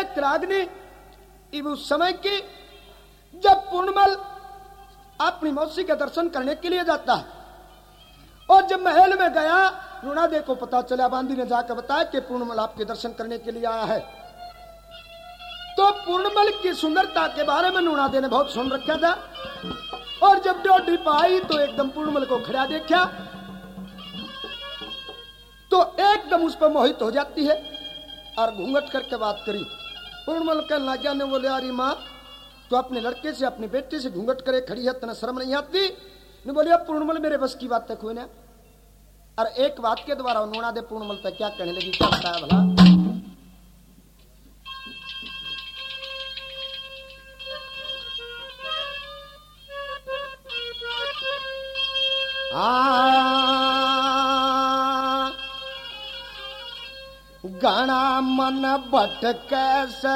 एक रागनी उस समय की जब पूर्णमल अपनी मौसी के दर्शन करने के लिए जाता है और जब महल में गया नूणादे को पता चला, बांदी ने जाकर बताया कि पूर्णमल आपके दर्शन करने के लिए आया है। तो पूर्णमल की सुंदरता के बारे में नूणादे ने बहुत सुन रखा था और जब डोडी पाई तो एकदम पूर्णमल को खड़ा देखा तो एकदम उस पर मोहित हो जाती है और घूंघट करके बात करी। पूर्णमल कहने लग गया, ने बोले यारी माँ तो अपने लड़के से अपनी बेटी से घूंघट करे खड़ी है, तना शर्म नहीं आती? ने बोले अब पूर्णमल मेरे बस की बात तक हुई ना। और एक बात के द्वारा नूणादे पूर्णमल तक क्या कहने लगी, क्या बताया भला? गणा मन भटक से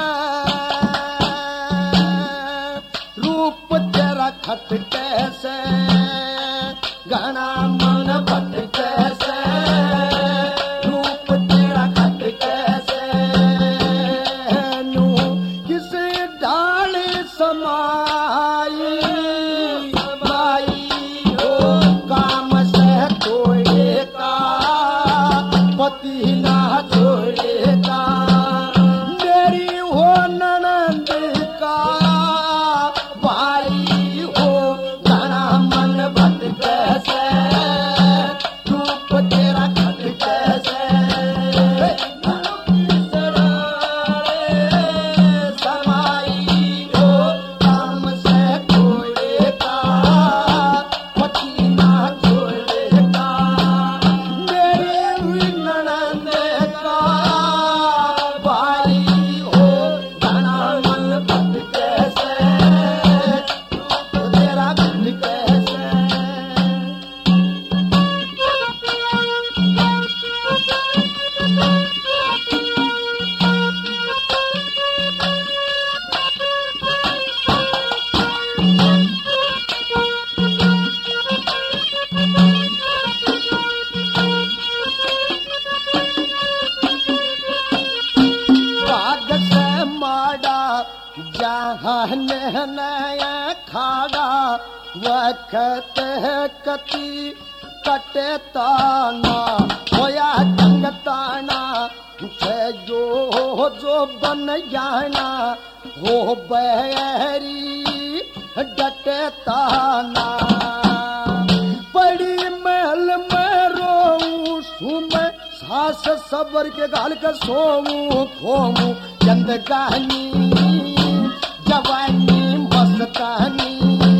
रूप तेरा खटक से, गणा मन भटक से रूप तेरा खटक से, नू किसे ढाल समाई हो काम से तोड़ेगा पति ना छोड़ेगा, मेरी हो ननद का भाई हो घना मन भटक से रूप तेरा खटक से, समाई हो काम से तोड़ेगा पति ना छोड़ेगा, मेरे ननद का भाई हो घना मन भटक से तेरा भटक से। भाग से माड़ा जहाँ नया खाड़ा वक्त कति कटे ताना होया जंग ताना जो बन जाना हो बैरी डटे ताना, बड़ी महल में रोऊं सुम सास सबर के गाल का सोऊं खोऊं चंदगानी जवानी मस्तानी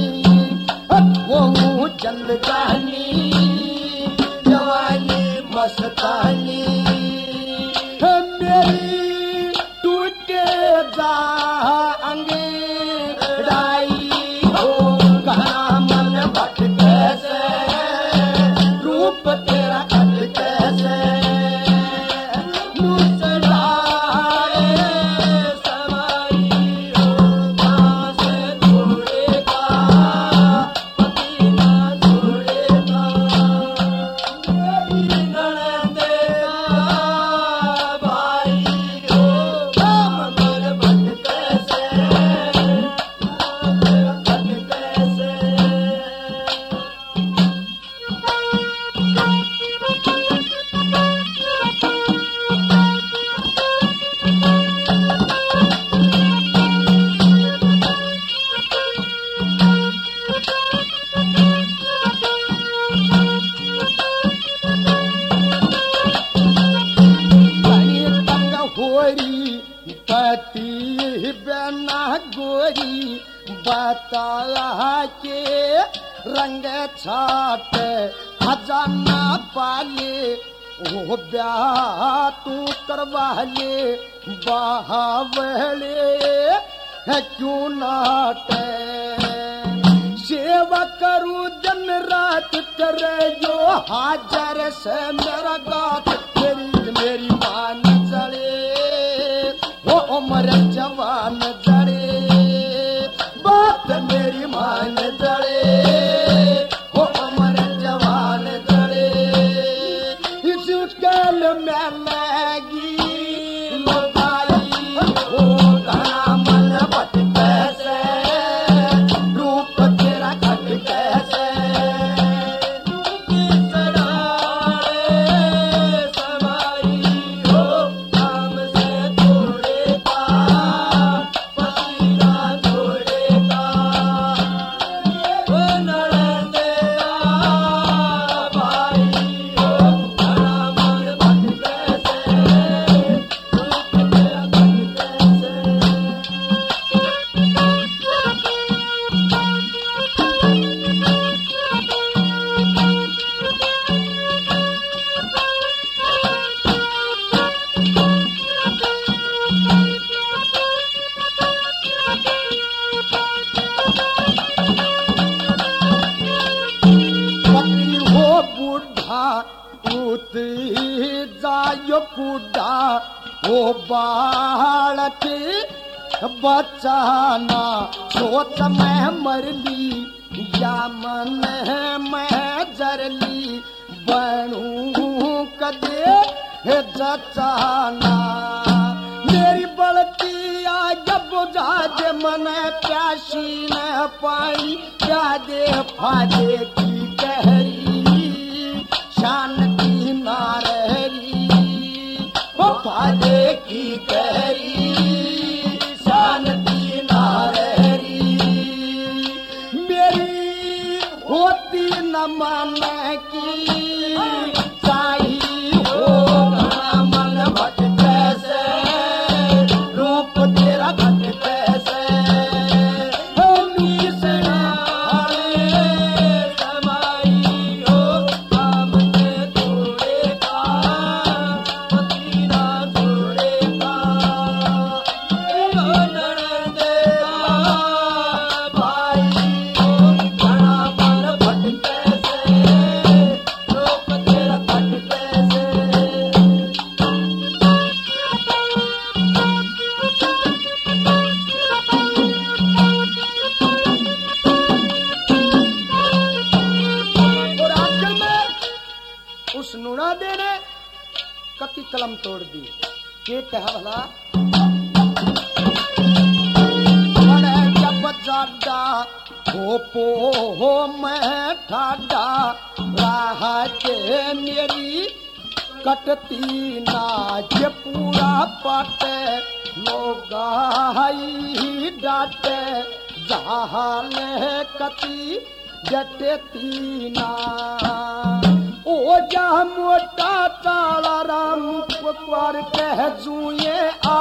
खोऊं चंदगानी जवानी मस्तानी, मेरी टूटे जाएंगे डाई हो कहाँ मन भटक से रूप तेरा खटक से, मुस्कुराए समाई हो कहाँ से छोड़ेगा पति ना छोड़ेगा, मेरी ननद का भाई हो काम मन भटक से भटक से। होरी पति बना गोरी बता के रंग छाट खजाना पाले ओ ब्याह तू करवा ले बहावले है क्यों नाटे, सेवा करूं दिन रात करे जो हाजर से मेरा गात मेरी मान जड़े वो उम्र जवान जड़े बात मेरी मान जड़े वो उम्र जवान जड़े, इस कल में लगी लगाई कुडा ओ बालक बचाना सोच मैं मरली या मन मैं जरली बनू कदे जचाना मेरी बलती आगे बुझाज मन प्यासी न पानी क्या दे फादे की कहरी शांति ना रहरी फादे की कहरी शांति ना रहरी मेरी होती न माने की चाहिए हो मन भटके से रूप तेरा भटके से कलम तोड़ दी के कहा भला जब जाडा हो पो हो मैं ठाडा राह के मेरी कटती नाच पूरा पाटे लोग डाटे जहाल कती जटती ना ओ जा मोटा ताला राम पुकार कह जुए आ